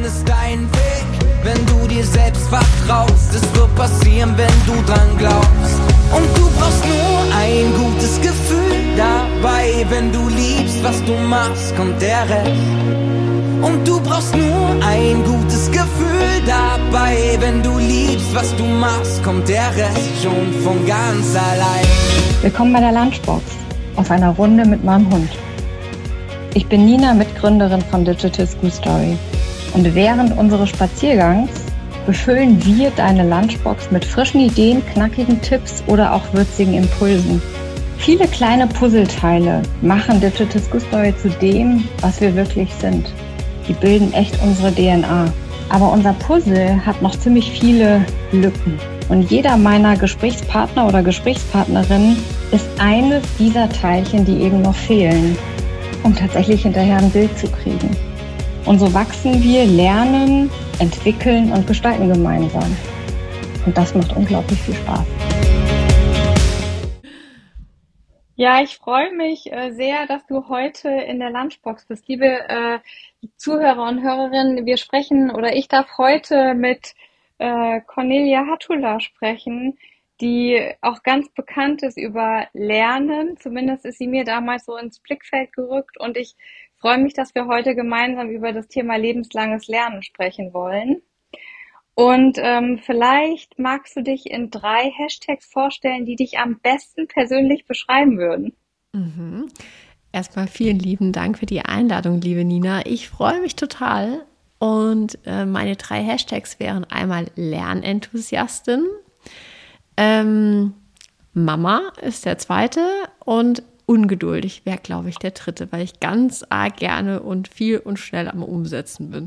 findest deinen Weg, wenn du dir selbst vertraust. Es wird passieren, wenn du dran glaubst. Und du brauchst nur ein gutes Gefühl dabei. Wenn du liebst, was du machst, kommt der Rest. Und du brauchst nur ein gutes Gefühl dabei. Wenn du liebst, was du machst, kommt der Rest schon von ganz allein. Willkommen bei der Lunchbox auf einer Runde mit meinem Hund. Ich bin Nina, Mitgründerin von Digital School Story. Und während unseres Spaziergangs befüllen wir deine Lunchbox mit frischen Ideen, knackigen Tipps oder auch würzigen Impulsen. Viele kleine Puzzleteile machen Digital School Story zu dem, was wir wirklich sind. Die bilden echt unsere DNA. Aber unser Puzzle hat noch ziemlich viele Lücken. Und jeder meiner Gesprächspartner oder Gesprächspartnerinnen ist eines dieser Teilchen, die eben noch fehlen, um tatsächlich hinterher ein Bild zu kriegen. Und so wachsen wir, lernen, entwickeln und gestalten gemeinsam. Und das macht unglaublich viel Spaß. Ja, ich freue mich sehr, dass du heute in der Lunchbox bist. Liebe Zuhörer und Hörerinnen, wir sprechen oder ich darf heute mit Cornelia Hattula sprechen, die auch ganz bekannt ist über Lernen. Zumindest ist sie mir damals so ins Blickfeld gerückt und ich freue mich, dass wir heute gemeinsam über das Thema lebenslanges Lernen sprechen wollen. Und vielleicht magst du dich in 3 Hashtags vorstellen, die dich am besten persönlich beschreiben würden. Erstmal vielen lieben Dank für die Einladung, liebe Nina. Ich freue mich total. Und meine 3 Hashtags wären einmal Lernenthusiastin, Mama ist der zweite und ungeduldig wäre, glaube ich, der dritte, weil ich ganz arg gerne und viel und schnell am Umsetzen bin.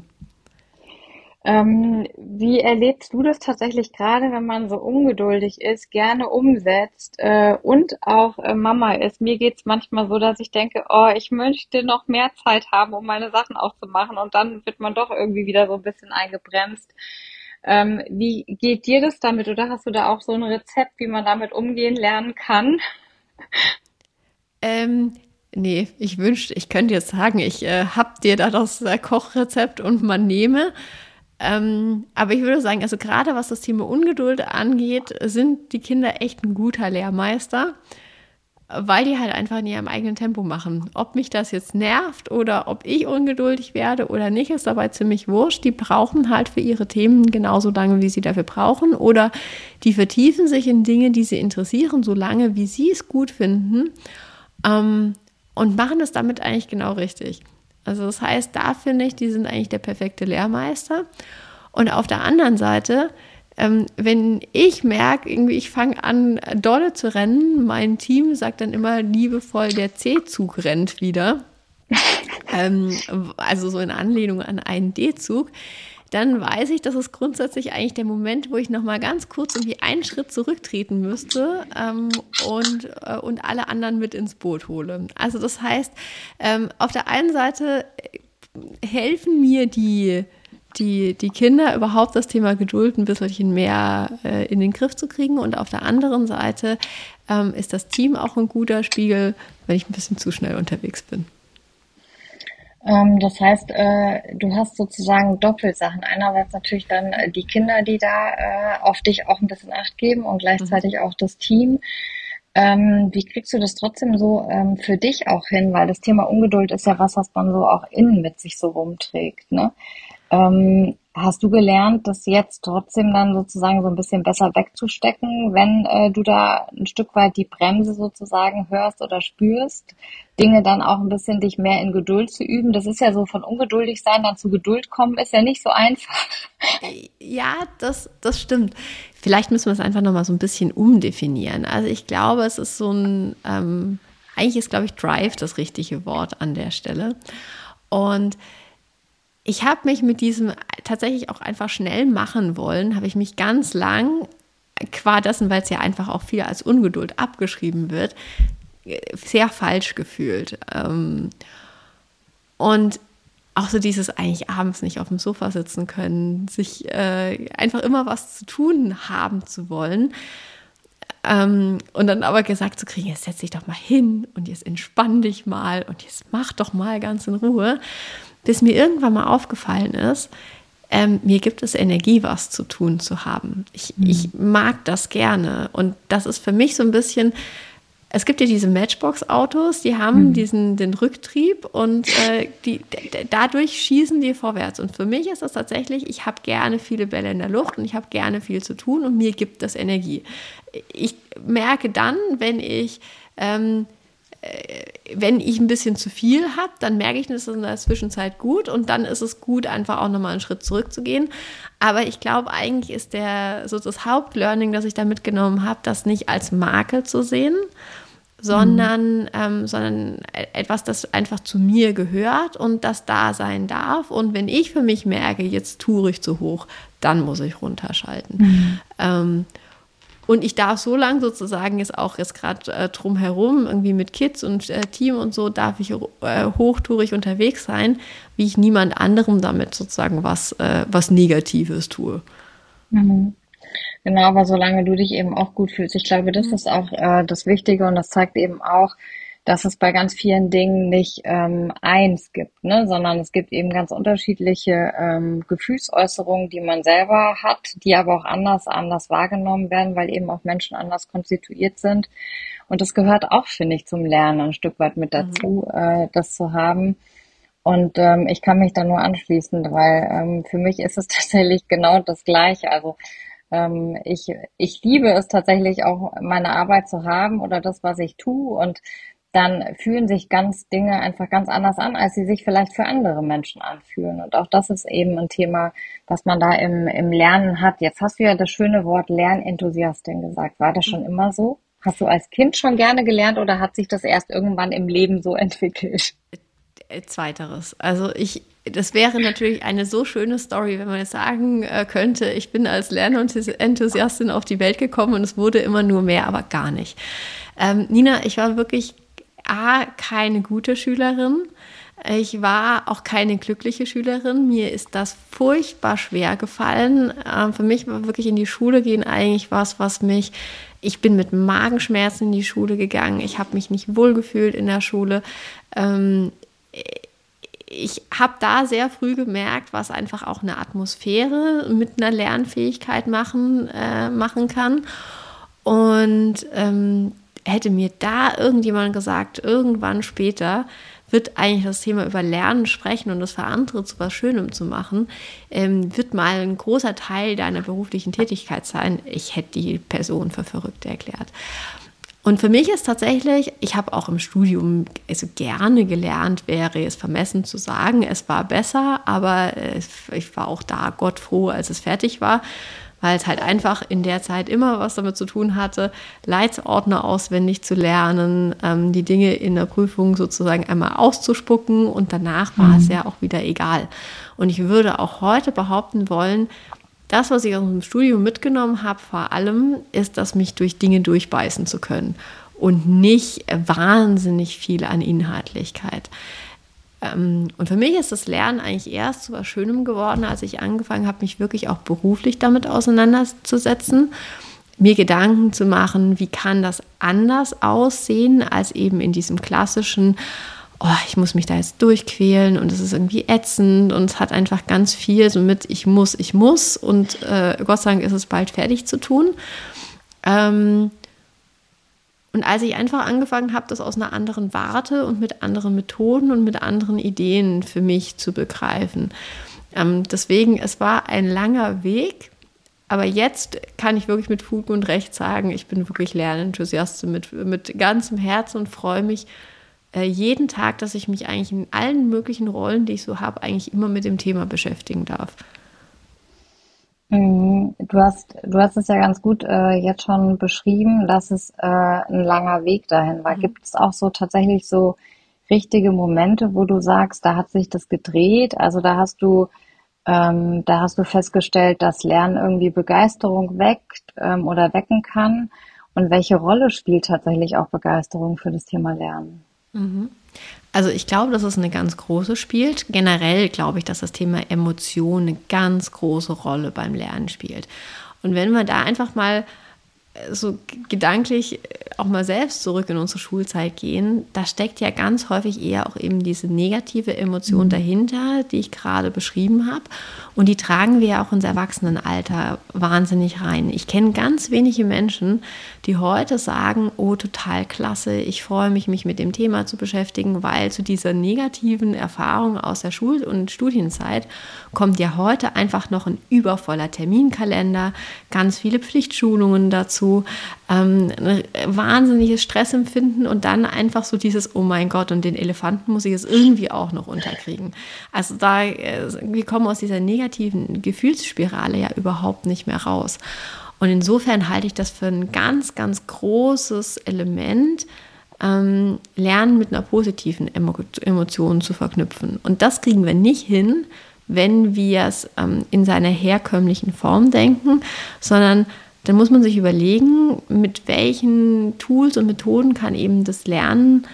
Wie erlebst du das tatsächlich gerade, wenn man so ungeduldig ist, gerne umsetzt und auch Mama ist? Mir geht es manchmal so, dass ich denke, oh, ich möchte noch mehr Zeit haben, um meine Sachen auch zu machen und dann wird man doch irgendwie wieder so ein bisschen eingebremst. Wie geht dir das damit oder hast du da auch so ein Rezept, wie man damit umgehen lernen kann? Nee, ich wünschte, ich könnte jetzt sagen, ich hab dir da das Kochrezept und man nehme. Aber ich würde sagen, also gerade was das Thema Ungeduld angeht, sind die Kinder echt ein guter Lehrmeister, weil die halt einfach in ihrem eigenen Tempo machen. Ob mich das jetzt nervt oder ob ich ungeduldig werde oder nicht, ist dabei ziemlich wurscht. Die brauchen halt für ihre Themen genauso lange, wie sie dafür brauchen. Oder die vertiefen sich in Dinge, die sie interessieren, so lange, wie sie es gut finden. Und machen es damit eigentlich genau richtig. Also das heißt, da finde ich, die sind eigentlich der perfekte Lehrmeister. Und auf der anderen Seite, wenn ich merke, irgendwie ich fange an, dolle zu rennen, mein Team sagt dann immer liebevoll, der C-Zug rennt wieder. Also so in Anlehnung an einen D-Zug. Dann weiß ich, das ist grundsätzlich eigentlich der Moment, wo ich nochmal ganz kurz irgendwie einen Schritt zurücktreten müsste und alle anderen mit ins Boot hole. Also das heißt, auf der einen Seite helfen mir die Kinder überhaupt das Thema Geduld ein bisschen mehr in den Griff zu kriegen und auf der anderen Seite ist das Team auch ein guter Spiegel, wenn ich ein bisschen zu schnell unterwegs bin. Das heißt, du hast sozusagen Doppelsachen. Einerseits natürlich dann die Kinder, die da auf dich auch ein bisschen Acht geben und gleichzeitig auch das Team. Wie kriegst du das trotzdem so für dich auch hin? Weil das Thema Ungeduld ist ja was man so auch innen mit sich so rumträgt, ne? Hast du gelernt, das jetzt trotzdem dann sozusagen so ein bisschen besser wegzustecken, wenn du da ein Stück weit die Bremse sozusagen hörst oder spürst, Dinge dann auch ein bisschen dich mehr in Geduld zu üben? Das ist ja so von ungeduldig sein dann zu Geduld kommen, ist ja nicht so einfach. Ja, das stimmt. Vielleicht müssen wir es einfach nochmal so ein bisschen umdefinieren. Also ich glaube, es ist so ein, eigentlich ist, glaube ich, Drive das richtige Wort an der Stelle. Und ich habe mich mit diesem tatsächlich auch einfach schnell machen wollen, habe ich mich ganz lang, qua dessen, weil es ja einfach auch viel als Ungeduld abgeschrieben wird, sehr falsch gefühlt. Und auch so dieses eigentlich abends nicht auf dem Sofa sitzen können, sich einfach immer was zu tun haben zu wollen. Und dann aber gesagt zu kriegen, jetzt setz dich doch mal hin und jetzt entspann dich mal und jetzt mach doch mal ganz in Ruhe. Bis mir irgendwann mal aufgefallen ist, mir gibt es Energie, was zu tun zu haben. Ich mag das gerne. Und das ist für mich so ein bisschen, es gibt ja diese Matchbox-Autos, die haben den Rücktrieb und dadurch schießen die vorwärts. Und für mich ist das tatsächlich, ich habe gerne viele Bälle in der Luft und ich habe gerne viel zu tun und mir gibt das Energie. Ich merke dann, wenn ich ein bisschen zu viel habe, dann merke ich, das ist in der Zwischenzeit gut und dann ist es gut, einfach auch nochmal einen Schritt zurückzugehen. Aber ich glaube, eigentlich ist das Hauptlearning, das ich da mitgenommen habe, das nicht als Makel zu sehen, sondern etwas, das einfach zu mir gehört und das da sein darf. Und wenn ich für mich merke, jetzt tue ich zu hoch, dann muss ich runterschalten. Und ich darf so lange sozusagen jetzt gerade drumherum, irgendwie mit Kids und Team und so, darf ich hochtourig unterwegs sein, wie ich niemand anderem damit sozusagen was Negatives tue. Genau, aber solange du dich eben auch gut fühlst. Ich glaube, das ist auch das Wichtige und das zeigt eben auch, dass es bei ganz vielen Dingen nicht eins gibt, ne, sondern es gibt eben ganz unterschiedliche Gefühlsäußerungen, die man selber hat, die aber auch anders wahrgenommen werden, weil eben auch Menschen anders konstituiert sind. Und das gehört auch, finde ich, zum Lernen ein Stück weit mit dazu, das zu haben. Und ich kann mich da nur anschließen, weil für mich ist es tatsächlich genau das Gleiche. Also ich liebe es tatsächlich auch, meine Arbeit zu haben oder das, was ich tue, und dann fühlen sich Dinge einfach ganz anders an, als sie sich vielleicht für andere Menschen anfühlen. Und auch das ist eben ein Thema, was man da im Lernen hat. Jetzt hast du ja das schöne Wort Lernenthusiastin gesagt. War das schon immer so? Hast du als Kind schon gerne gelernt oder hat sich das erst irgendwann im Leben so entwickelt? Zweiteres. Also das wäre natürlich eine so schöne Story, wenn man jetzt sagen könnte, ich bin als Lernenthusiastin auf die Welt gekommen und es wurde immer nur mehr, aber gar nicht. Nina, ich war wirklich keine gute Schülerin. Ich war auch keine glückliche Schülerin. Mir ist das furchtbar schwer gefallen. Für mich war wirklich in die Schule gehen eigentlich ich bin mit Magenschmerzen in die Schule gegangen. Ich habe mich nicht wohlgefühlt in der Schule. Ich habe da sehr früh gemerkt, was einfach auch eine Atmosphäre mit einer Lernfähigkeit machen kann. Und hätte mir da irgendjemand gesagt, irgendwann später wird eigentlich das Thema über Lernen sprechen und das für andere zu was Schönem zu machen, wird mal ein großer Teil deiner beruflichen Tätigkeit sein. Ich hätte die Person für verrückt erklärt. Und für mich ist tatsächlich, ich habe auch im Studium gerne gelernt, wäre es vermessen zu sagen, es war besser, aber ich war auch da Gott froh, als es fertig war, weil es halt einfach in der Zeit immer was damit zu tun hatte, Leitsordner auswendig zu lernen, die Dinge in der Prüfung sozusagen einmal auszuspucken und danach war es ja auch wieder egal. Und ich würde auch heute behaupten wollen, das, was ich aus dem Studium mitgenommen habe, vor allem, ist, dass mich durch Dinge durchbeißen zu können und nicht wahnsinnig viel an Inhaltlichkeit. Und für mich ist das Lernen eigentlich erst zu was Schönem geworden, als ich angefangen habe, mich wirklich auch beruflich damit auseinanderzusetzen, mir Gedanken zu machen, wie kann das anders aussehen, als eben in diesem klassischen, ich muss mich da jetzt durchquälen und es ist irgendwie ätzend und es hat einfach ganz viel so mit ich muss und Gott sei Dank ist es bald fertig zu tun. Und als ich einfach angefangen habe, das aus einer anderen Warte und mit anderen Methoden und mit anderen Ideen für mich zu begreifen. Deswegen, es war ein langer Weg, aber jetzt kann ich wirklich mit Fug und Recht sagen, ich bin wirklich Lernenthusiastin mit ganzem Herzen und freue mich jeden Tag, dass ich mich eigentlich in allen möglichen Rollen, die ich so habe, eigentlich immer mit dem Thema beschäftigen darf. Du hast es ja ganz gut jetzt schon beschrieben, dass es ein langer Weg dahin war. Gibt es auch so tatsächlich so richtige Momente, wo du sagst, da hat sich das gedreht? Also da hast du festgestellt, dass Lernen irgendwie Begeisterung weckt oder wecken kann. Und welche Rolle spielt tatsächlich auch Begeisterung für das Thema Lernen? Also ich glaube, dass es eine ganz große spielt. Generell glaube ich, dass das Thema Emotion eine ganz große Rolle beim Lernen spielt. Und wenn wir da einfach mal so gedanklich auch mal selbst zurück in unsere Schulzeit gehen, da steckt ja ganz häufig eher auch eben diese negative Emotion dahinter, die ich gerade beschrieben habe. Und die tragen wir ja auch ins Erwachsenenalter wahnsinnig rein. Ich kenne ganz wenige Menschen, die heute sagen, oh, total klasse, ich freue mich, mich mit dem Thema zu beschäftigen, weil zu dieser negativen Erfahrung aus der Schul- und Studienzeit kommt ja heute einfach noch ein übervoller Terminkalender, ganz viele Pflichtschulungen dazu, ein wahnsinniges Stressempfinden und dann einfach so dieses, oh mein Gott, und den Elefanten muss ich jetzt irgendwie auch noch unterkriegen. Also wir kommen aus dieser negativen Gefühlsspirale ja überhaupt nicht mehr raus. Und insofern halte ich das für ein ganz, ganz großes Element, Lernen mit einer positiven Emotion zu verknüpfen. Und das kriegen wir nicht hin, wenn wir es in seiner herkömmlichen Form denken, sondern dann muss man sich überlegen, mit welchen Tools und Methoden kann eben das Lernen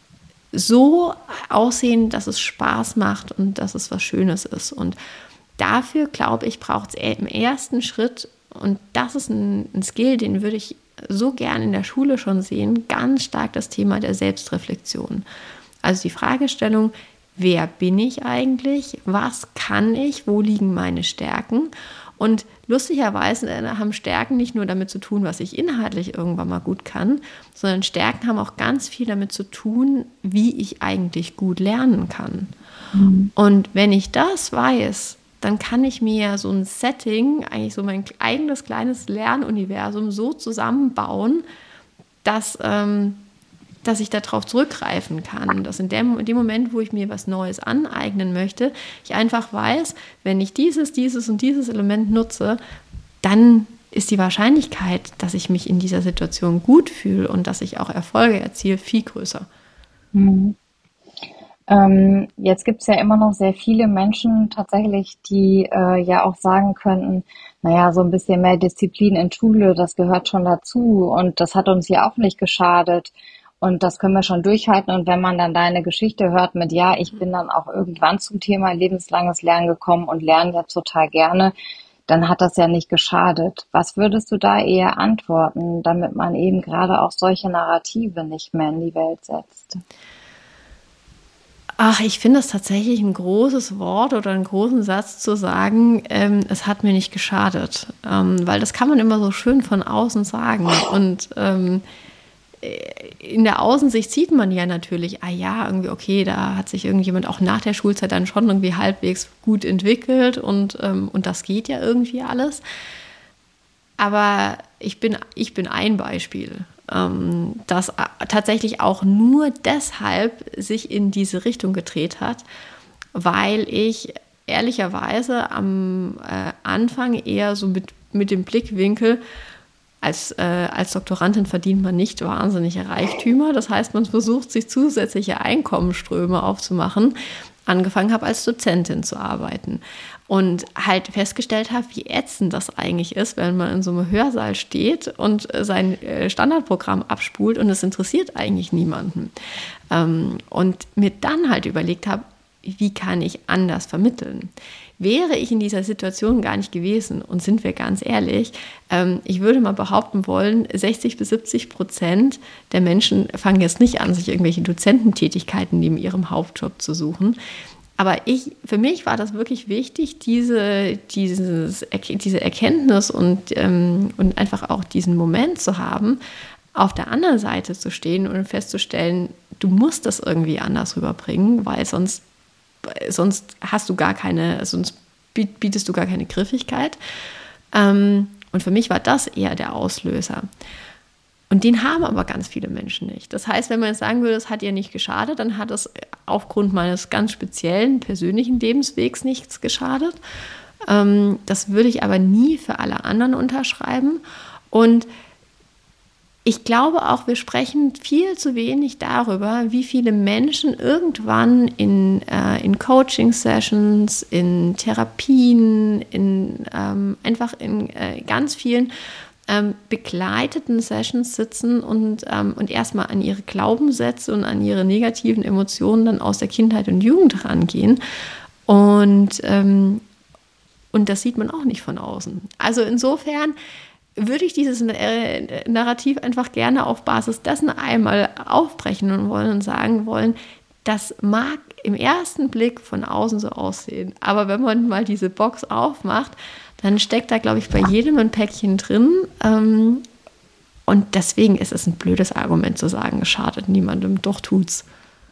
so aussehen, dass es Spaß macht und dass es was Schönes ist. Und dafür, glaube ich, braucht es im ersten Schritt, und das ist ein Skill, den würde ich so gern in der Schule schon sehen, ganz stark das Thema der Selbstreflexion. Also die Fragestellung, wer bin ich eigentlich? Was kann ich? Wo liegen meine Stärken? Und lustigerweise haben Stärken nicht nur damit zu tun, was ich inhaltlich irgendwann mal gut kann, sondern Stärken haben auch ganz viel damit zu tun, wie ich eigentlich gut lernen kann. Mhm. Und wenn ich das weiß, dann kann ich mir so ein Setting, eigentlich so mein eigenes kleines Lernuniversum so zusammenbauen, dass ich darauf zurückgreifen kann. Dass in dem Moment, wo ich mir was Neues aneignen möchte, ich einfach weiß, wenn ich dieses und dieses Element nutze, dann ist die Wahrscheinlichkeit, dass ich mich in dieser Situation gut fühle und dass ich auch Erfolge erziele, viel größer. Mhm. Jetzt gibt es ja immer noch sehr viele Menschen tatsächlich, die ja auch sagen könnten, naja, so ein bisschen mehr Disziplin in Schule, das gehört schon dazu und das hat uns ja auch nicht geschadet und das können wir schon durchhalten. Und wenn man dann deine Geschichte hört mit, ja, ich bin dann auch irgendwann zum Thema lebenslanges Lernen gekommen und lerne jetzt total gerne, dann hat das ja nicht geschadet. Was würdest du da eher antworten, damit man eben gerade auch solche Narrative nicht mehr in die Welt setzt? Ach, ich finde es tatsächlich ein großes Wort oder einen großen Satz zu sagen, es hat mir nicht geschadet, weil das kann man immer so schön von außen sagen und in der Außensicht sieht man ja natürlich, irgendwie okay, da hat sich irgendjemand auch nach der Schulzeit dann schon irgendwie halbwegs gut entwickelt und das geht ja irgendwie alles, aber ich bin ein Beispiel, das tatsächlich auch nur deshalb sich in diese Richtung gedreht hat, weil ich ehrlicherweise am Anfang eher so mit dem Blickwinkel, als Doktorandin verdient man nicht wahnsinnige Reichtümer, das heißt, man versucht, sich zusätzliche Einkommensströme aufzumachen, angefangen habe, als Dozentin zu arbeiten. Und halt festgestellt habe, wie ätzend das eigentlich ist, wenn man in so einem Hörsaal steht und sein Standardprogramm abspult und es interessiert eigentlich niemanden. Und mir dann halt überlegt habe, wie kann ich anders vermitteln? Wäre ich in dieser Situation gar nicht gewesen, und sind wir ganz ehrlich, ich würde mal behaupten wollen, 60-70% der Menschen fangen jetzt nicht an, sich irgendwelche Dozententätigkeiten neben ihrem Hauptjob zu suchen. Aber für mich war das wirklich wichtig, diese Erkenntnis und einfach auch diesen Moment zu haben, auf der anderen Seite zu stehen und festzustellen, du musst das irgendwie anders rüberbringen, weil sonst hast du sonst bietest du gar keine Griffigkeit. Und für mich war das eher der Auslöser. Und den haben aber ganz viele Menschen nicht. Das heißt, wenn man jetzt sagen würde, es hat ihr nicht geschadet, dann hat es aufgrund meines ganz speziellen persönlichen Lebenswegs nichts geschadet. Das würde ich aber nie für alle anderen unterschreiben. Und ich glaube auch, wir sprechen viel zu wenig darüber, wie viele Menschen irgendwann in Coaching-Sessions, in Therapien, einfach in ganz vielen begleiteten Sessions sitzen und erstmal an ihre Glaubenssätze und an ihre negativen Emotionen dann aus der Kindheit und Jugend rangehen. Und das sieht man auch nicht von außen. Also insofern würde ich dieses Narrativ einfach gerne auf Basis dessen einmal aufbrechen und wollen und sagen wollen, das mag im ersten Blick von außen so aussehen, aber wenn man mal diese Box aufmacht, dann steckt da, glaube ich, bei jedem ein Päckchen drin. Und deswegen ist es ein blödes Argument zu sagen, es schadet niemandem, doch tut's.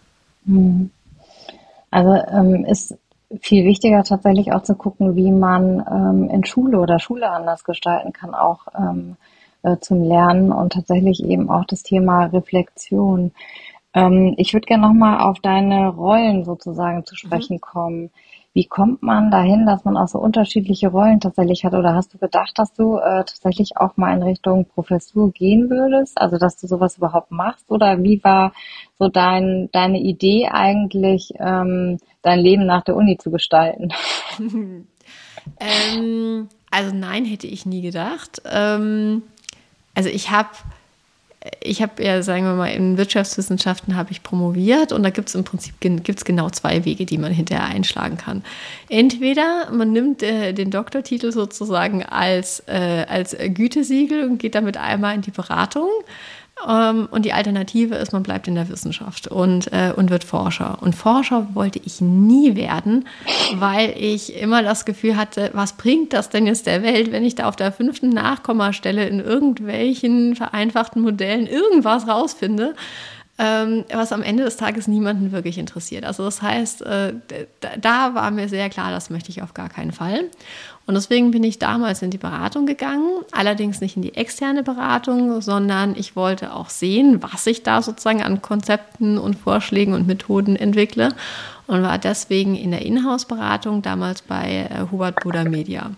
Also ist viel wichtiger tatsächlich auch zu gucken, wie man in Schule oder Schule anders gestalten kann, auch zum Lernen und tatsächlich eben auch das Thema Reflexion. Ich würde gerne nochmal auf deine Rollen sozusagen zu sprechen kommen. Wie kommt man dahin, dass man auch so unterschiedliche Rollen tatsächlich hat? Oder hast du gedacht, dass du tatsächlich auch mal in Richtung Professur gehen würdest? Also, dass du sowas überhaupt machst? Oder wie war so deine Idee eigentlich, dein Leben nach der Uni zu gestalten? Also nein, hätte ich nie gedacht. Also ich habe ja, sagen wir mal, in Wirtschaftswissenschaften habe ich promoviert und da gibt es im Prinzip genau zwei Wege, die man hinterher einschlagen kann. Entweder man nimmt den Doktortitel sozusagen als Gütesiegel und geht damit einmal in die Beratung. Und die Alternative ist, man bleibt in der Wissenschaft und wird Forscher. Und Forscher wollte ich nie werden, weil ich immer das Gefühl hatte, was bringt das denn jetzt der Welt, wenn ich da auf der 5. Nachkommastelle in irgendwelchen vereinfachten Modellen irgendwas rausfinde, was am Ende des Tages niemanden wirklich interessiert. Also das heißt, da war mir sehr klar, das möchte ich auf gar keinen Fall. Und deswegen bin ich damals in die Beratung gegangen, allerdings nicht in die externe Beratung, sondern ich wollte auch sehen, was ich da sozusagen an Konzepten und Vorschlägen und Methoden entwickle und war deswegen in der Inhouse-Beratung damals bei Hubert Burda Media.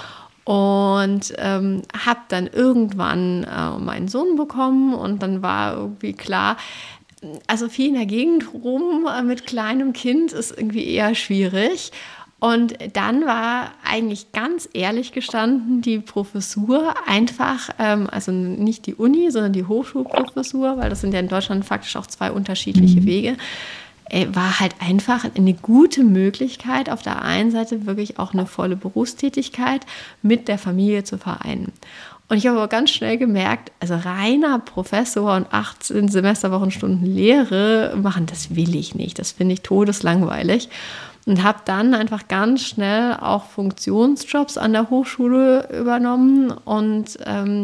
Und habe dann irgendwann meinen Sohn bekommen und dann war irgendwie klar, also viel in der Gegend rum mit kleinem Kind ist irgendwie eher schwierig. Und dann war eigentlich ganz ehrlich gestanden die Professur einfach, also nicht die Uni, sondern die Hochschulprofessur, weil das sind ja in Deutschland faktisch auch zwei unterschiedliche Wege, war halt einfach eine gute Möglichkeit, auf der einen Seite wirklich auch eine volle Berufstätigkeit mit der Familie zu vereinen. Und ich habe aber ganz schnell gemerkt, also reiner Professor und 18 Semesterwochenstunden Lehre machen, das will ich nicht. Das finde ich todeslangweilig. Und habe dann einfach ganz schnell auch Funktionsjobs an der Hochschule übernommen und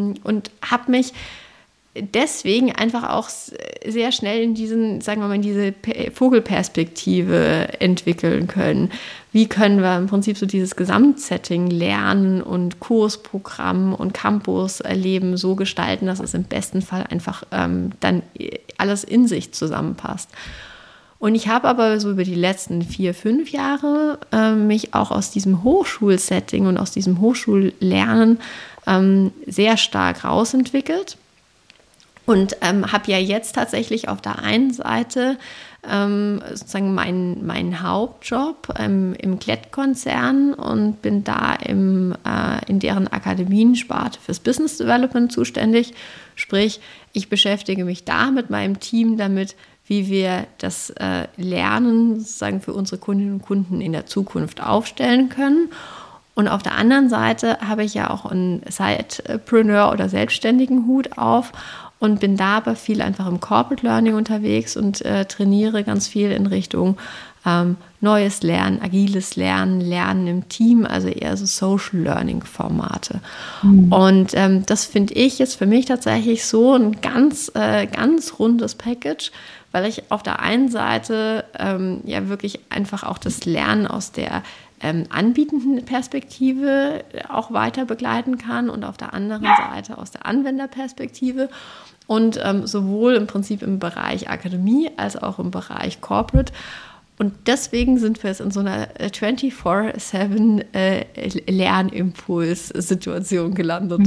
habe mich deswegen einfach auch sehr schnell in diesen, sagen wir mal, in diese Vogelperspektive entwickeln können. Wie können wir im Prinzip so dieses Gesamtsetting lernen und Kursprogramm und Campus-Erleben so gestalten, dass es im besten Fall einfach dann alles in sich zusammenpasst. Und ich habe aber so über die letzten 4-5 Jahre mich auch aus diesem Hochschulsetting und aus diesem Hochschullernen sehr stark rausentwickelt und habe ja jetzt tatsächlich auf der einen Seite sozusagen meinen Hauptjob im Klett-Konzern und bin da in deren Akademiensparte fürs Business Development zuständig. Sprich, ich beschäftige mich da mit meinem Team damit, wie wir das Lernen sozusagen für unsere Kundinnen und Kunden in der Zukunft aufstellen können. Und auf der anderen Seite habe ich ja auch einen Sidepreneur oder selbstständigen Hut auf und bin da aber viel einfach im Corporate Learning unterwegs und trainiere ganz viel in Richtung neues Lernen, agiles Lernen, Lernen im Team, also eher so Social Learning Formate. Und das finde ich jetzt für mich tatsächlich so ein ganz rundes Package, weil ich auf der einen Seite ja wirklich einfach auch das Lernen aus der anbietenden Perspektive auch weiter begleiten kann und auf der anderen Seite aus der Anwenderperspektive und sowohl im Prinzip im Bereich Akademie als auch im Bereich Corporate. Und deswegen sind wir jetzt in so einer 24/7 Lernimpuls-Situation gelandet.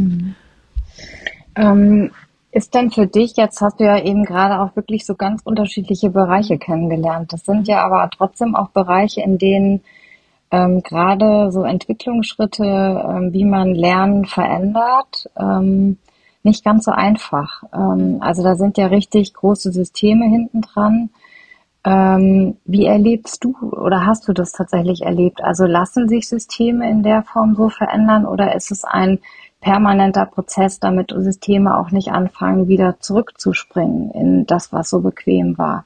Ist denn für dich, jetzt hast du ja eben gerade auch wirklich so ganz unterschiedliche Bereiche kennengelernt. Das sind ja aber trotzdem auch Bereiche, in denen gerade so Entwicklungsschritte, wie man Lernen verändert, nicht ganz so einfach. Also da sind ja richtig große Systeme hinten dran. Wie erlebst du oder hast du das tatsächlich erlebt? Also lassen sich Systeme in der Form so verändern oder ist es ein permanenter Prozess, damit Systeme auch nicht anfangen, wieder zurückzuspringen in das, was so bequem war.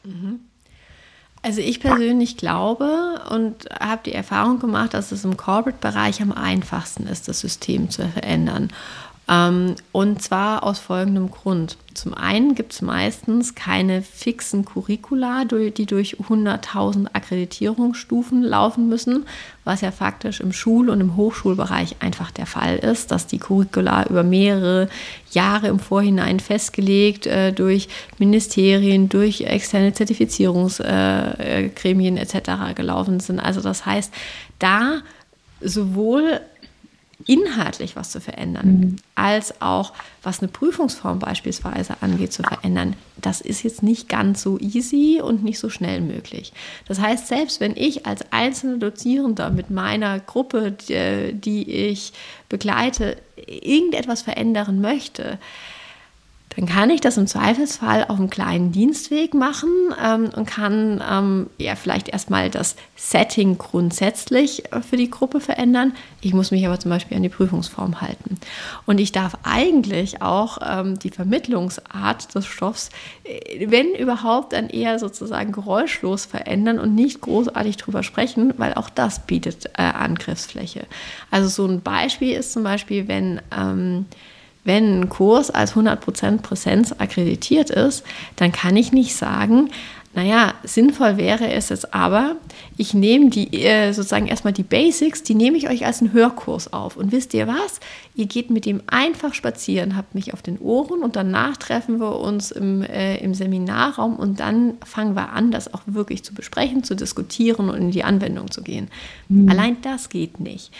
Also ich persönlich glaube und habe die Erfahrung gemacht, dass es im Corporate-Bereich am einfachsten ist, das System zu verändern. Und zwar aus folgendem Grund. Zum einen gibt es meistens keine fixen Curricula, die durch 100.000 Akkreditierungsstufen laufen müssen, was ja faktisch im Schul- und im Hochschulbereich einfach der Fall ist, dass die Curricula über mehrere Jahre im Vorhinein festgelegt durch Ministerien, durch externe Zertifizierungsgremien etc. gelaufen sind. Also das heißt, da sowohl inhaltlich was zu verändern, als auch was eine Prüfungsform beispielsweise angeht, zu verändern. Das ist jetzt nicht ganz so easy und nicht so schnell möglich. Das heißt, selbst wenn ich als einzelner Dozierender mit meiner Gruppe, die ich begleite, irgendetwas verändern möchte, dann kann ich das im Zweifelsfall auf einem kleinen Dienstweg machen und kann vielleicht erstmal das Setting grundsätzlich für die Gruppe verändern. Ich muss mich aber zum Beispiel an die Prüfungsform halten. Und ich darf eigentlich auch die Vermittlungsart des Stoffs, wenn überhaupt, dann eher sozusagen geräuschlos verändern und nicht großartig drüber sprechen, weil auch das bietet Angriffsfläche. Also so ein Beispiel ist zum Beispiel, wenn ein Kurs als 100% Präsenz akkreditiert ist, dann kann ich nicht sagen, naja, sinnvoll wäre es jetzt aber, ich nehme sozusagen erstmal die Basics, die nehme ich euch als einen Hörkurs auf. Und wisst ihr was? Ihr geht mit dem einfach spazieren, habt mich auf den Ohren und danach treffen wir uns im Seminarraum und dann fangen wir an, das auch wirklich zu besprechen, zu diskutieren und in die Anwendung zu gehen. Allein das geht nicht.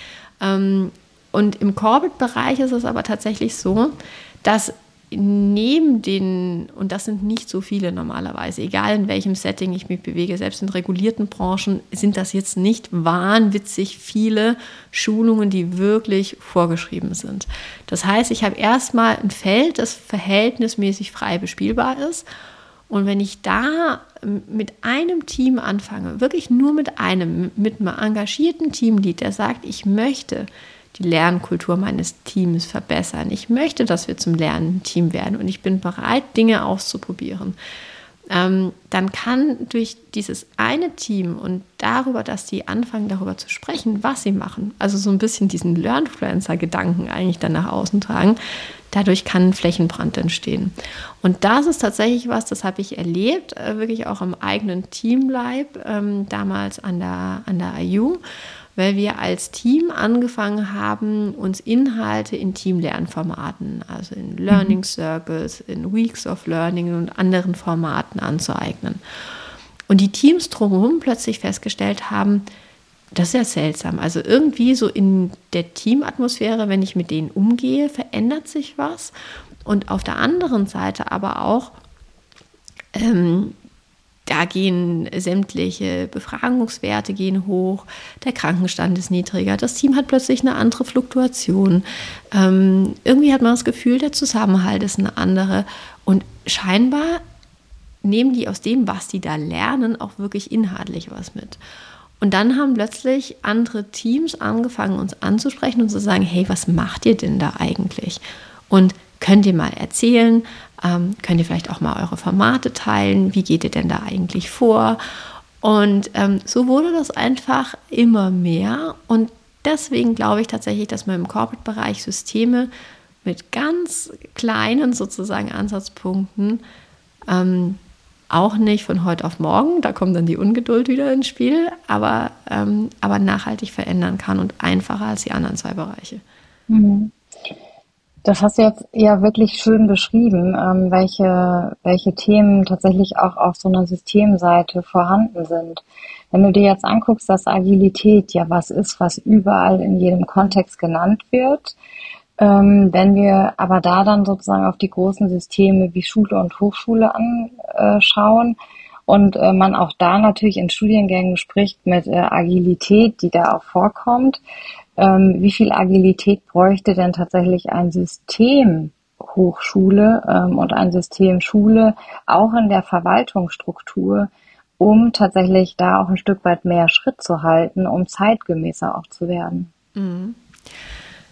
Und im Corporate-Bereich ist es aber tatsächlich so, dass neben und das sind nicht so viele normalerweise, egal in welchem Setting ich mich bewege, selbst in regulierten Branchen sind das jetzt nicht wahnwitzig viele Schulungen, die wirklich vorgeschrieben sind. Das heißt, ich habe erstmal ein Feld, das verhältnismäßig frei bespielbar ist. Und wenn ich da mit einem Team anfange, wirklich nur mit einem engagierten Teamlead, der sagt, ich möchte die Lernkultur meines Teams verbessern. Ich möchte, dass wir zum lernenden Team werden und ich bin bereit, Dinge auszuprobieren. Dann kann durch dieses eine Team und darüber, dass die anfangen, darüber zu sprechen, was sie machen, also so ein bisschen diesen Learnfluencer-Gedanken eigentlich dann nach außen tragen, dadurch kann ein Flächenbrand entstehen. Und das ist tatsächlich was, das habe ich erlebt, wirklich auch am eigenen Teamleib, damals an der IU, weil wir als Team angefangen haben, uns Inhalte in Teamlernformaten, also in Learning Circles, in Weeks of Learning und anderen Formaten anzueignen. Und die Teams drumherum plötzlich festgestellt haben, das ist ja seltsam. Also irgendwie so in der Teamatmosphäre, wenn ich mit denen umgehe, verändert sich was. Und auf der anderen Seite aber auch, da gehen sämtliche Befragungswerte gehen hoch, der Krankenstand ist niedriger, das Team hat plötzlich eine andere Fluktuation. Irgendwie hat man das Gefühl, der Zusammenhalt ist eine andere. Und scheinbar nehmen die aus dem, was die da lernen, auch wirklich inhaltlich was mit. Und dann haben plötzlich andere Teams angefangen, uns anzusprechen und zu sagen, hey, was macht ihr denn da eigentlich? Und könnt ihr mal erzählen, könnt ihr vielleicht auch mal eure Formate teilen, wie geht ihr denn da eigentlich vor? Und so wurde das einfach immer mehr und deswegen glaube ich tatsächlich, dass man im Corporate-Bereich Systeme mit ganz kleinen sozusagen Ansatzpunkten auch nicht von heute auf morgen, da kommt dann die Ungeduld wieder ins Spiel, aber nachhaltig verändern kann und einfacher als die anderen zwei Bereiche. Das hast du jetzt ja wirklich schön beschrieben, welche Themen tatsächlich auch auf so einer Systemseite vorhanden sind. Wenn du dir jetzt anguckst, dass Agilität ja was ist, was überall in jedem Kontext genannt wird, wenn wir aber da dann sozusagen auf die großen Systeme wie Schule und Hochschule anschauen und man auch da natürlich in Studiengängen spricht mit Agilität, die da auch vorkommt, wie viel Agilität bräuchte denn tatsächlich ein System Hochschule und ein System Schule, auch in der Verwaltungsstruktur, um tatsächlich da auch ein Stück weit mehr Schritt zu halten, um zeitgemäßer auch zu werden?